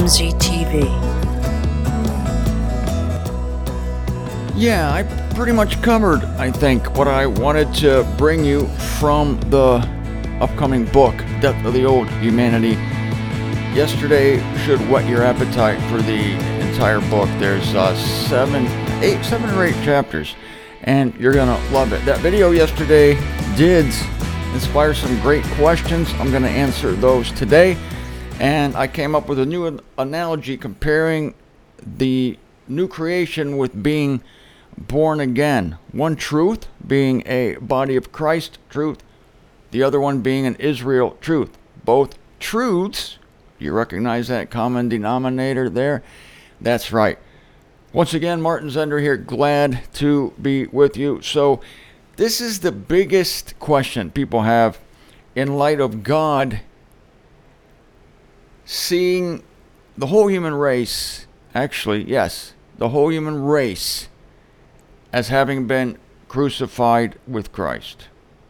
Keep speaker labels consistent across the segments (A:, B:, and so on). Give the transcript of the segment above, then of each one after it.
A: MZTV.
B: Yeah, I pretty much covered, I think, what I wanted to bring you from the upcoming book, Death of the Old Humanity. Yesterday should whet your appetite for the entire book. There's 7 or 8 chapters, and you're gonna love it. That video yesterday did inspire some great questions. I'm gonna answer those today, and I came up with a new analogy comparing the new creation with being born again. One truth being a body of Christ truth, the other one being an Israel truth. Both truths, you recognize that common denominator there? That's right. Once again, Martin Zender here, glad to be with you. So this is the biggest question people have in light of God seeing the whole human race, actually, yes, the whole human race as having been crucified with Christ.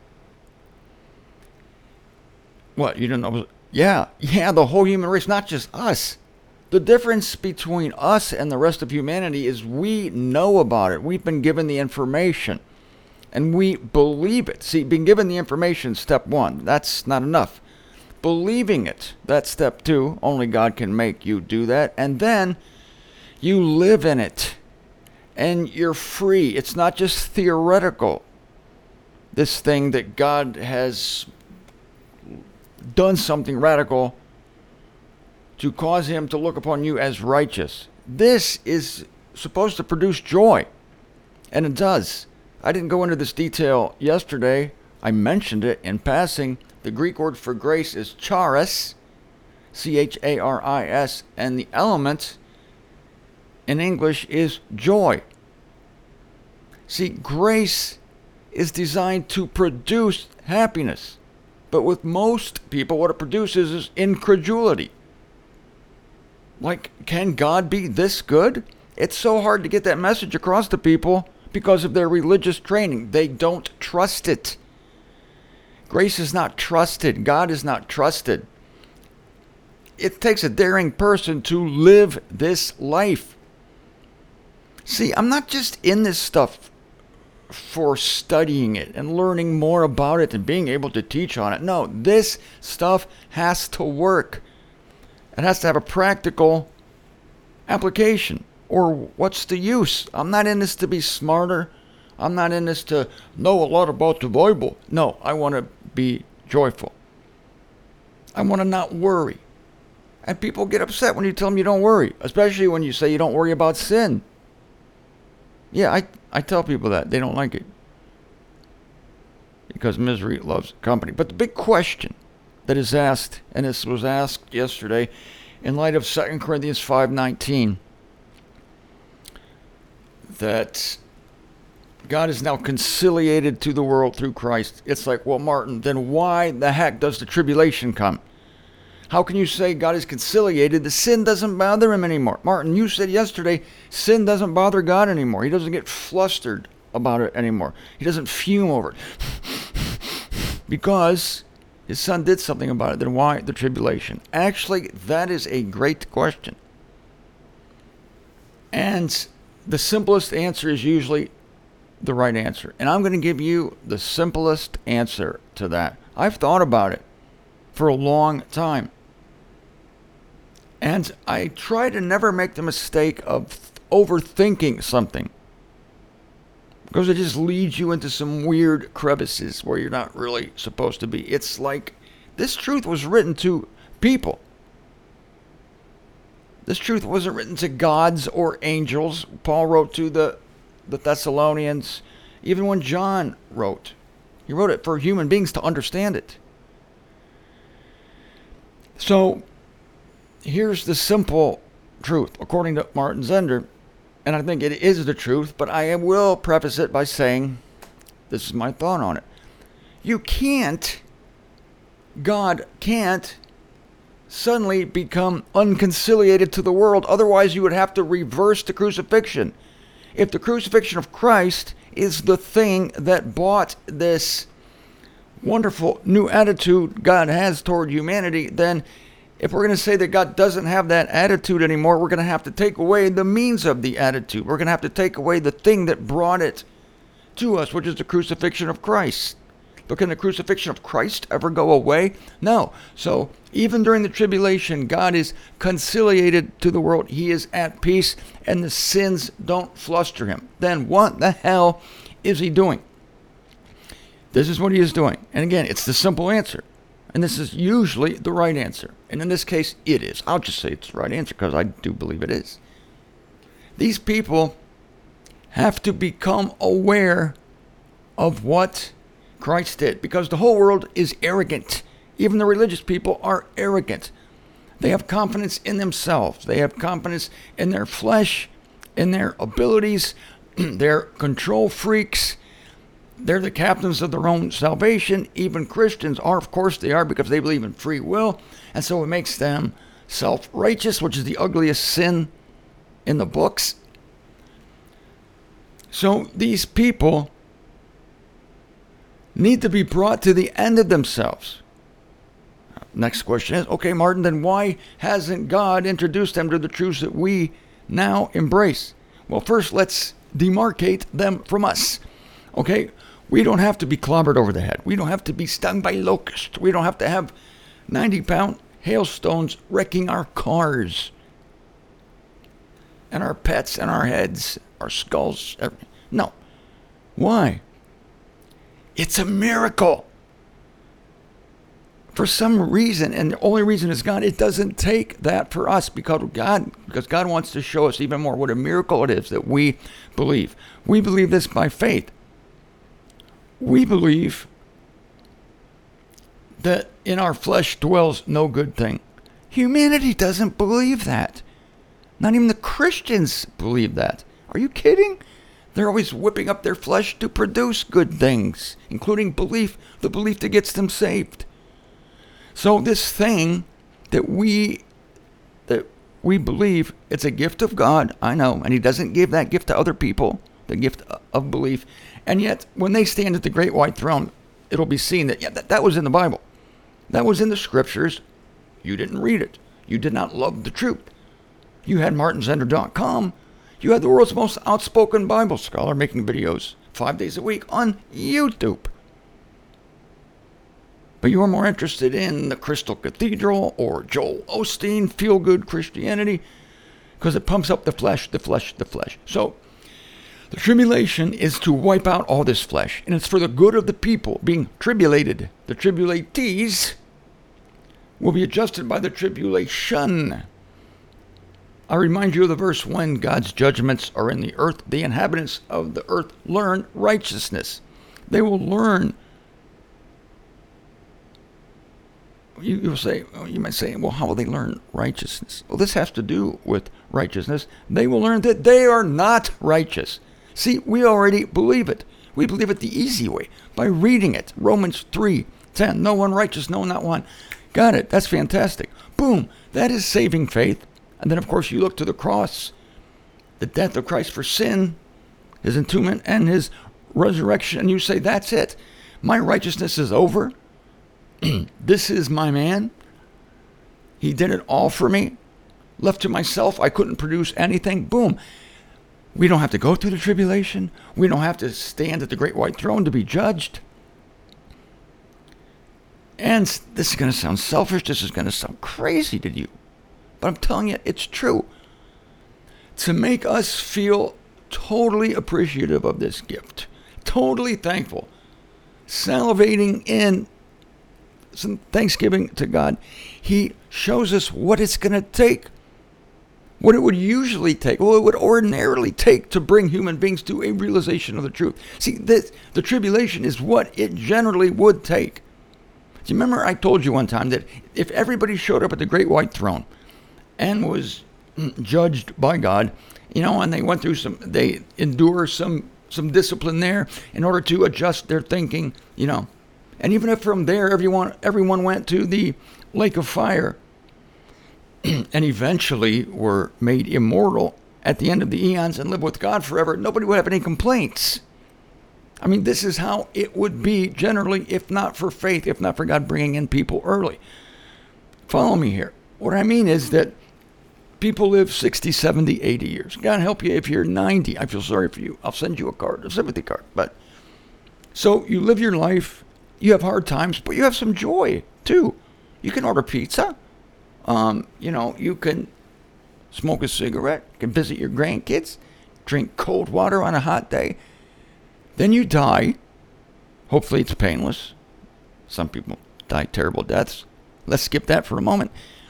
B: What, you don't know? Yeah, the whole human race, not just us. The difference between us and the rest of humanity is we know about it. We've been given the information, and we believe it. See, being given the information, step one, that's not enough. Believing it, that's step two. Only God can make you do that. And then you live in it, and you're free. It's not just theoretical. This thing that God has done something radical to cause him to look upon you as righteous. This is supposed to produce joy, and it does. I didn't go into this detail yesterday. I mentioned it in passing. The Greek word for grace is charis, charis, and the element in English is joy. See, grace is designed to produce happiness, but with most people, what it produces is incredulity. Like, can God be this good? It's so hard to get that message across to people because of their religious training. They don't trust it. Grace is not trusted. God is not trusted. It takes a daring person to live this life. See, I'm not just in this stuff for studying it and learning more about it and being able to teach on it. No, this stuff has to work. It has to have a practical application, or what's the use? I'm not in this to be smarter. I'm not in this to know a lot about the Bible. No, I want to be joyful. I want to not worry. And people get upset when you tell them you don't worry, especially when you say you don't worry about sin. Yeah, I tell people that. They don't like it. Because misery loves company. But the big question that is asked, and this was asked yesterday in light of 2 Corinthians 5:19, that God is now conciliated to the world through Christ. It's like, well, Martin, then why the heck does the tribulation come? How can you say God is conciliated? The sin doesn't bother him anymore. Martin, you said yesterday, sin doesn't bother God anymore. He doesn't get flustered about it anymore. He doesn't fume over it. Because his son did something about it. Then why the tribulation? Actually, that is a great question. And the simplest answer is usually the right answer. And I'm going to give you the simplest answer to that. I've thought about it for a long time. And I try to never make the mistake of overthinking something, because it just leads you into some weird crevices where you're not really supposed to be. It's like this truth was written to people. This truth wasn't written to gods or angels. Paul wrote to the Thessalonians. Even when John wrote, he wrote it for human beings to understand it. So here's the simple truth, according to Martin Zender, and I think it is the truth, but I will preface it by saying, this is my thought on it. God can't suddenly become unconciliated to the world. Otherwise, you would have to reverse the crucifixion. If the crucifixion of Christ is the thing that brought this wonderful new attitude God has toward humanity, then If we're going to say that God doesn't have that attitude anymore, we're going to have to take away the means of the attitude. We're going to have to take away the thing that brought it to us, which is the crucifixion of Christ. But can the crucifixion of Christ ever go away? No. So even during the tribulation, God is conciliated to the world. He is at peace, and the sins don't fluster him. Then what the hell is he doing? This is what he is doing. And again, it's the simple answer. And this is usually the right answer. And in this case, it is. I'll just say it's the right answer because I do believe it is. These people have to become aware of what Christ did, because the whole world is arrogant. Even the religious people are arrogant. They have confidence in themselves. They have confidence in their flesh, in their abilities. They're control freaks. They're the captains of their own salvation. Even Christians are, of course they are, because they believe in free will. And so it makes them self-righteous, which is the ugliest sin in the books. So these people need to be brought to the end of themselves. Next question is, okay, Martin, then why hasn't God introduced them to the truths that we now embrace? Well, first, let's demarcate them from us. Okay, we don't have to be clobbered over the head. We don't have to be stung by locusts. We don't have to have 90-pound hailstones wrecking our cars and our pets and our heads, our skulls. No. Why? It's a miracle. For some reason, and the only reason is God, it doesn't take that for us because God wants to show us even more what a miracle it is that we believe. We believe this by faith. We believe that in our flesh dwells no good thing. Humanity doesn't believe that. Not even the Christians believe that. Are you kidding? They're always whipping up their flesh to produce good things, including belief, the belief that gets them saved. So this thing that we believe, it's a gift of God, I know, and he doesn't give that gift to other people, the gift of belief. And yet, when they stand at the great white throne, it'll be seen that that was in the Bible. That was in the scriptures. You didn't read it. You did not love the truth. You had martinzender.com. You had the world's most outspoken Bible scholar making videos 5 days a week on YouTube. But you are more interested in the Crystal Cathedral or Joel Osteen, feel-good Christianity, because it pumps up the flesh, the flesh, the flesh. So the tribulation is to wipe out all this flesh, and it's for the good of the people being tribulated. The tribulatees will be adjusted by the tribulation. I remind you of the verse, when God's judgments are in the earth, the inhabitants of the earth learn righteousness. They will learn. You might say, well, how will they learn righteousness? Well, this has to do with righteousness. They will learn that they are not righteous. See, we already believe it. We believe it the easy way, by reading it. Romans 3:10, no one righteous, no, not one. Got it. That's fantastic. Boom. That is saving faith. And then, of course, you look to the cross, the death of Christ for sin, his entombment, and his resurrection, and you say, that's it. My righteousness is over. This is my man. He did it all for me. Left to myself, I couldn't produce anything. Boom. We don't have to go through the tribulation. We don't have to stand at the great white throne to be judged. And this is going to sound selfish. This is going to sound crazy to you. But I'm telling you, it's true. To make us feel totally appreciative of this gift, totally thankful, salivating in some thanksgiving to God, he shows us what it's going to take, what it would usually take, what it would ordinarily take to bring human beings to a realization of the truth. See, the tribulation is what it generally would take. Do you remember I told you one time that if everybody showed up at the great white throne and was judged by God, and they went through they endure some discipline there in order to adjust their thinking, and even if from there everyone went to the lake of fire and eventually were made immortal at the end of the eons and live with God forever, nobody would have any complaints. I mean, this is how it would be generally, if not for faith, if not for God bringing in people early. Follow me here. What I mean is that people live 60, 70, 80 years. God help you if you're 90. I feel sorry for you. I'll send you a card, a sympathy card. But so you live your life. You have hard times, but you have some joy too. You can order pizza. You can smoke a cigarette. You can visit your grandkids. Drink cold water on a hot day. Then you die. Hopefully it's painless. Some people die terrible deaths. Let's skip that for a moment.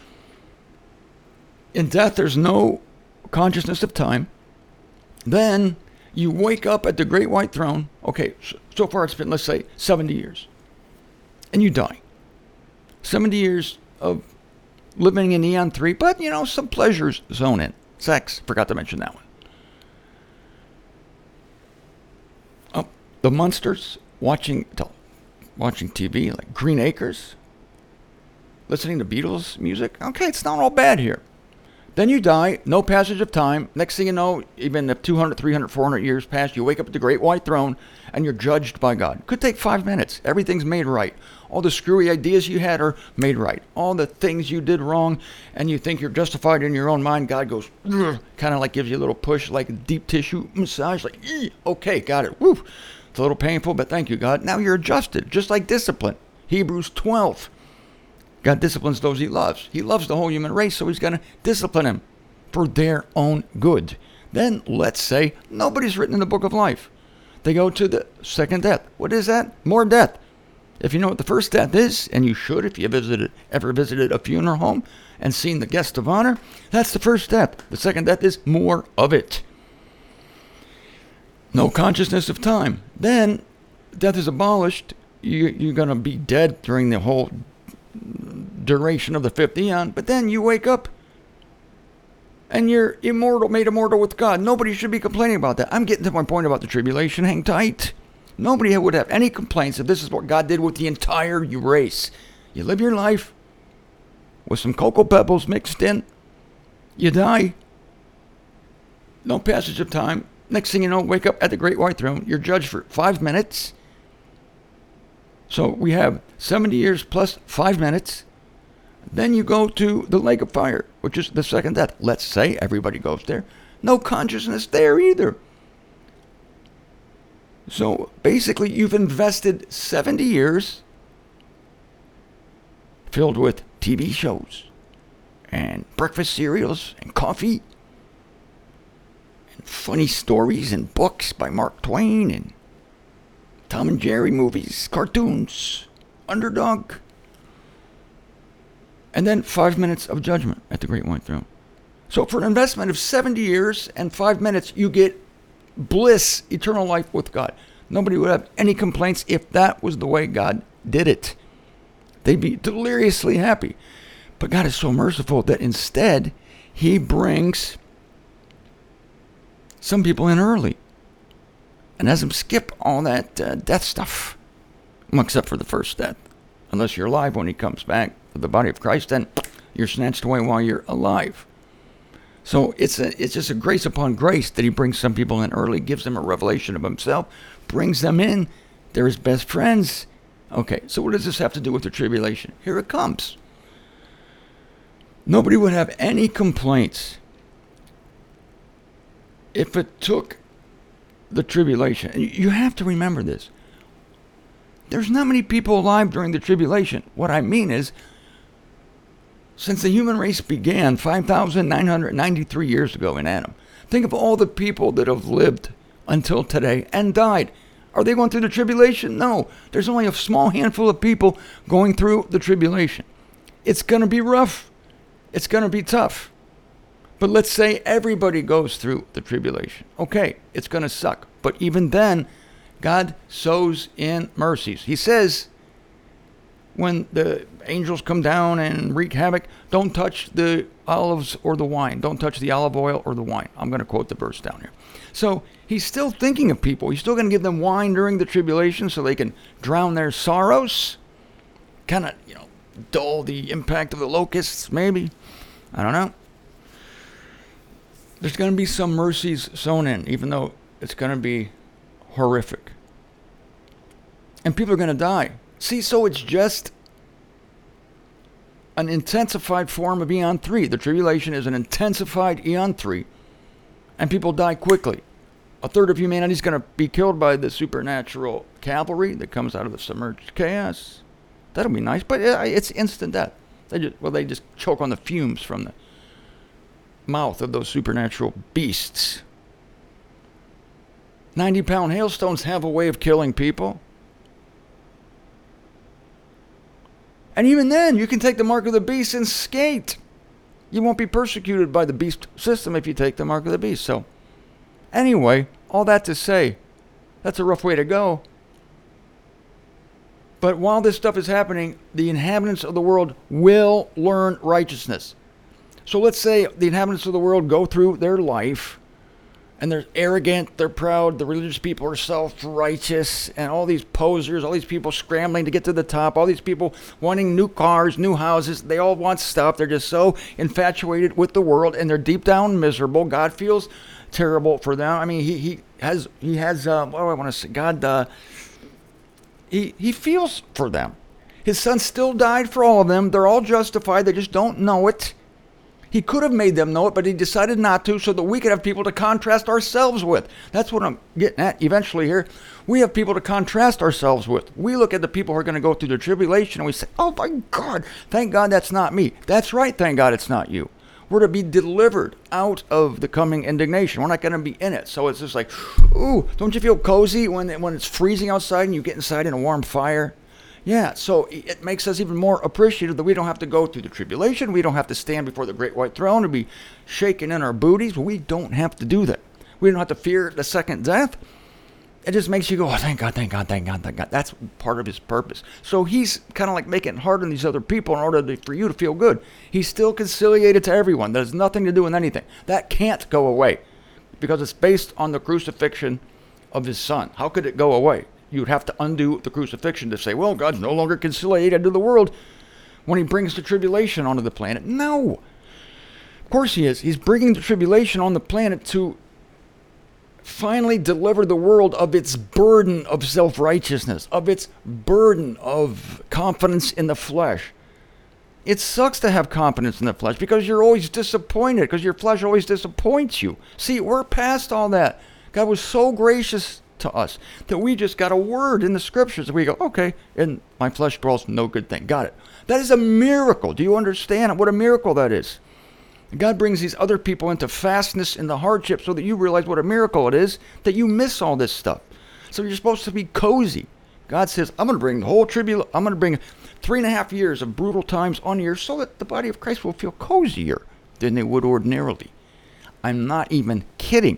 B: In death, there's no consciousness of time. Then you wake up at the great white throne. Okay, so far it's been, let's say, 70 years. And you die. 70 years of living in Eon 3, but, some pleasures zone in. Sex, forgot to mention that one. Oh, the monsters watching TV, like Green Acres, listening to Beatles music. Okay, it's not all bad here. Then you die, no passage of time. Next thing you know, even if 200, 300, 400 years pass, you wake up at the great white throne and you're judged by God. Could take 5 minutes. Everything's made right. All the screwy ideas you had are made right. All the things you did wrong and you think you're justified in your own mind, God goes, kind of like gives you a little push, like a deep tissue massage, like, okay, got it. Woo. It's a little painful, but thank you, God. Now you're adjusted, just like discipline. Hebrews 12. God disciplines those he loves. He loves the whole human race, so he's going to discipline them for their own good. Then, let's say, nobody's written in the book of life. They go to the second death. What is that? More death. If you know what the first death is, and you should if you ever visited a funeral home and seen the guest of honor, that's the first death. The second death is more of it. No consciousness of time. Then, death is abolished. You're going to be dead during the whole duration of the fifth eon, but then you wake up and you're immortal, made immortal with God. Nobody should be complaining about that. I'm getting to my point about the tribulation. Hang tight. Nobody would have any complaints if this is what God did with the entire race. You live your life with some cocoa pebbles mixed in. You die. No passage of time. Next thing you know, wake up at the great white throne. You're judged for 5 minutes. So we have 70 years plus 5 minutes. Then you go to the lake of fire, which is the second death. Let's say everybody goes there. No consciousness there either. So basically you've invested 70 years filled with TV shows and breakfast cereals and coffee and funny stories and books by Mark Twain and Tom and Jerry movies, cartoons, Underdog. And then 5 minutes of judgment at the great white throne. So for an investment of 70 years and 5 minutes, you get bliss, eternal life with God. Nobody would have any complaints if that was the way God did it. They'd be deliriously happy. But God is so merciful that instead, he brings some people in early and has them skip all that death stuff, except for the first death. Unless you're alive when he comes back for the body of Christ, then you're snatched away while you're alive. So it's just a grace upon grace that he brings some people in early, gives them a revelation of himself, brings them in. They're his best friends. Okay, so what does this have to do with the tribulation? Here it comes. Nobody would have any complaints if it took the tribulation. And you have to remember this. There's not many people alive during the tribulation. What I mean is, since the human race began 5,993 years ago in Adam, think of all the people that have lived until today and died. Are they going through the tribulation? No. There's only a small handful of people going through the tribulation. It's going to be rough. It's going to be tough. But let's say everybody goes through the tribulation. Okay, it's going to suck. But even then, God sows in mercies. He says, when the angels come down and wreak havoc, don't touch the olives or the wine. Don't touch the olive oil or the wine. I'm going to quote the verse down here. So he's still thinking of people. He's still going to give them wine during the tribulation so they can drown their sorrows. Kind of, dull the impact of the locusts, maybe. I don't know. There's going to be some mercies sown in, even though it's going to be horrific. And people are going to die. See, so it's just an intensified form of Eon 3. The tribulation is an intensified Eon 3, and people die quickly. A third of humanity is going to be killed by the supernatural cavalry that comes out of the submerged chaos. That'll be nice, but it's instant death. They just choke on the fumes from the mouth of those supernatural beasts. 90-pound hailstones have a way of killing people. And even then, you can take the mark of the beast and skate. You won't be persecuted by the beast system if you take the mark of the beast. So, anyway, all that to say, that's a rough way to go. But while this stuff is happening, the inhabitants of the world will learn righteousness. So let's say the inhabitants of the world go through their life, and they're arrogant, they're proud, the religious people are self-righteous, and all these posers, all these people scrambling to get to the top, all these people wanting new cars, new houses, they all want stuff. They're just so infatuated with the world, and they're deep down miserable. God feels terrible for them. I mean, he has what do I want to say? God, he feels for them. His son still died for all of them. They're all justified. They just don't know it. He could have made them know it, but he decided not to so that we could have people to contrast ourselves with. That's what I'm getting at eventually here. We have people to contrast ourselves with. We look at the people who are going to go through the tribulation and we say, oh my God, thank God that's not me. That's right, thank God it's not you. We're to be delivered out of the coming indignation. We're not going to be in it. So it's just like, ooh, don't you feel cozy when it's freezing outside and you get inside in a warm fire? Yeah, so it makes us even more appreciative that we don't have to go through the tribulation. We don't have to stand before the great white throne and be shaking in our booties. We don't have to do that. We don't have to fear the second death. It just makes you go, oh, thank God, thank God, thank God, thank God. That's part of his purpose. So he's kind of like making it hard on these other people in order for you to feel good. He's still conciliated to everyone. That has nothing to do with anything. That can't go away because it's based on the crucifixion of his son. How could it go away? You'd have to undo the crucifixion to say, well, God's no longer conciliated to the world when he brings the tribulation onto the planet. No. Of course he is. He's bringing the tribulation on the planet to finally deliver the world of its burden of self-righteousness, of its burden of confidence in the flesh. It sucks to have confidence in the flesh because you're always disappointed, because your flesh always disappoints you. See, we're past all that. God was so gracious to us that we just got a word in the scriptures and we go, okay, and my flesh dwells no good thing. Got it. That is a miracle. Do you understand what a miracle that is? God brings these other people into fastness in the hardship so that you realize what a miracle it is that you miss all this stuff. So you're supposed to be cozy. God says, I'm going to bring the whole tribulation. I'm going to bring 3.5 years of brutal times on you so that the body of Christ will feel cozier than they would ordinarily. I'm not even kidding.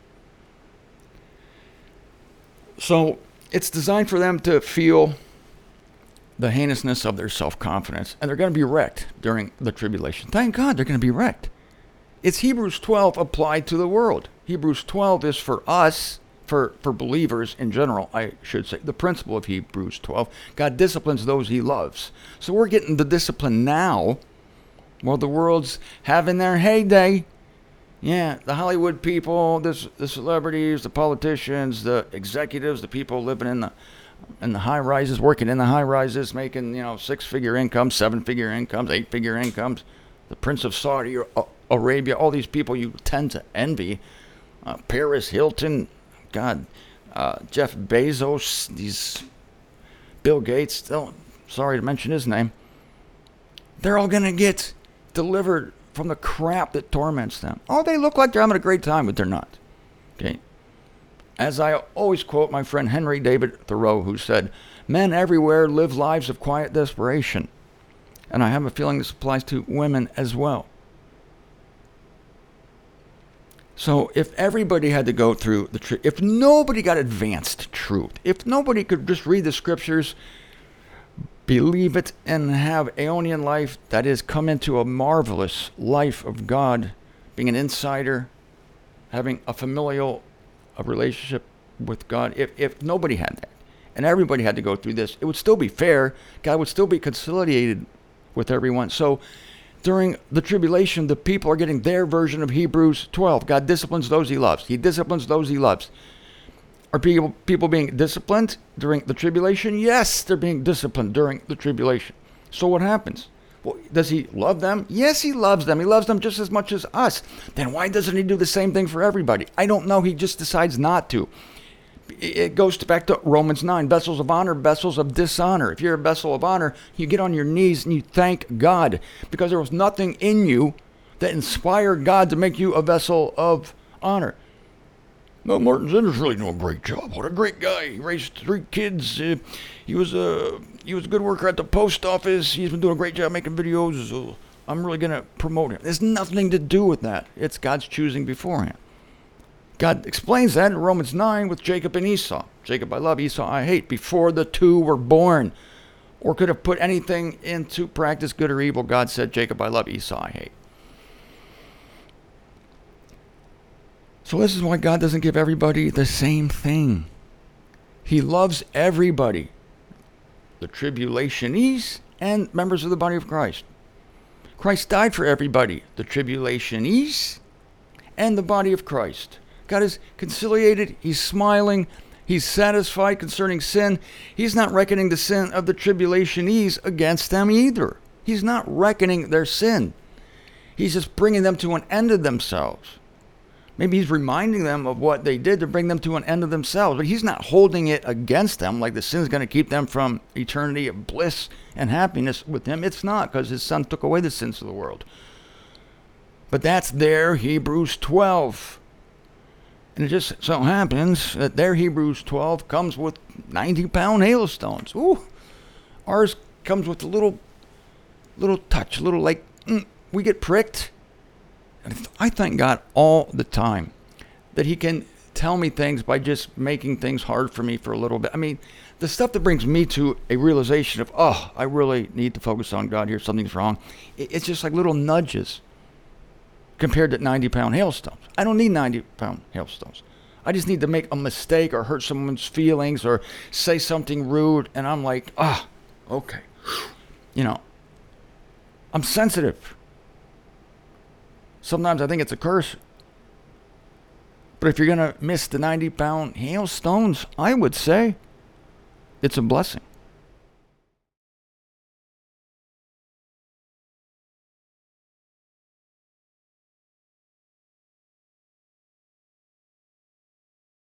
B: So it's designed for them to feel the heinousness of their self-confidence, and they're going to be wrecked during the tribulation. Thank God they're going to be wrecked. It's Hebrews 12 applied to the world. Hebrews 12 is for us, for believers in general, I should say. The principle of Hebrews 12, God disciplines those he loves. So we're getting the discipline now while the world's having their heyday. Yeah, the Hollywood people, the celebrities, the politicians, the executives, the people living in the high rises, working in the high rises, making 6-figure incomes, 7-figure incomes, 8-figure incomes. The Prince of Saudi Arabia, all these people you tend to envy. Paris Hilton, God, Jeff Bezos, these Bill Gates. Sorry to mention his name. They're all gonna get delivered from the crap that torments them. Oh, they look like they're having a great time, but they're not. Okay. As I always quote my friend Henry David Thoreau, who said, men everywhere live lives of quiet desperation. And I have a feeling this applies to women as well. So if everybody had to go through if nobody got advanced truth, if nobody could just read the scriptures, believe it, and have Aeonian life, that is, come into a marvelous life of God, being an insider, having a familial relationship with God, if nobody had that, and everybody had to go through this, it would still be fair. God would still be conciliated with everyone. So during the tribulation, the people are getting their version of Hebrews 12. God disciplines those he loves. He disciplines those he loves. Are people being disciplined during the tribulation? Yes, they're being disciplined during the tribulation. So what happens? Well, does he love them? Yes, he loves them. He loves them just as much as us. Then why doesn't he do the same thing for everybody? I don't know. He just decides not to. It goes back to Romans 9, vessels of honor, vessels of dishonor. If you're a vessel of honor, you get on your knees and you thank God because there was nothing in you that inspired God to make you a vessel of honor. No, Martin Zinder's really doing a great job. What a great guy. He raised 3 kids. He was a good worker at the post office. He's been doing a great job making videos. So I'm really going to promote him. There's nothing to do with that. It's God's choosing beforehand. God explains that in Romans 9 with Jacob and Esau. Jacob I love, Esau I hate. Before the two were born or could have put anything into practice, good or evil, God said, Jacob I love, Esau I hate. So this is why God doesn't give everybody the same thing. He loves everybody. The tribulationees and members of the body of Christ. Christ died for everybody. The tribulationees and the body of Christ. God is conciliated. He's smiling. He's satisfied concerning sin. He's not reckoning the sin of the tribulationees against them either. He's not reckoning their sin. He's just bringing them to an end of themselves. Maybe he's reminding them of what they did to bring them to an end of themselves. But he's not holding it against them like the sin is going to keep them from eternity of bliss and happiness with him. It's not, because his son took away the sins of the world. But that's their Hebrews 12. And it just so happens that their Hebrews 12 comes with 90-pound hailstones. Ooh. Ours comes with a little touch, a little like, we get pricked. And I thank God all the time that he can tell me things by just making things hard for me for a little bit. I mean, the stuff that brings me to a realization of, I really need to focus on God here, something's wrong. It's just like little nudges compared to 90-pound hailstones. I don't need 90-pound hailstones. I just need to make a mistake or hurt someone's feelings or say something rude, and I'm like, okay. I'm sensitive. Sometimes I think it's a curse. But if you're going to miss the 90-pound hailstones, I would say it's a blessing.